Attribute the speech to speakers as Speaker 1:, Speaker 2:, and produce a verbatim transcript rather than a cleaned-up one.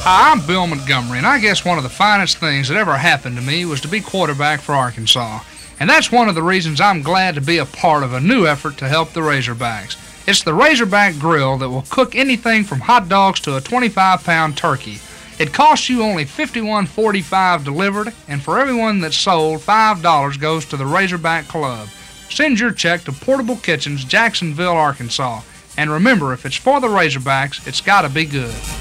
Speaker 1: Hi, I'm Bill Montgomery, and I guess one of the finest things that ever happened to me was to be quarterback for Arkansas. And that's one of the reasons I'm glad to be a part of a new effort to help the Razorbacks. It's the Razorback Grill that will cook anything from hot dogs to a twenty-five pound turkey. It costs you only fifty-one forty-five delivered, and for everyone that's sold, five dollars goes to the Razorback Club. Send your check to Portable Kitchens, Jacksonville, Arkansas. And remember, if it's for the Razorbacks, it's got to be good.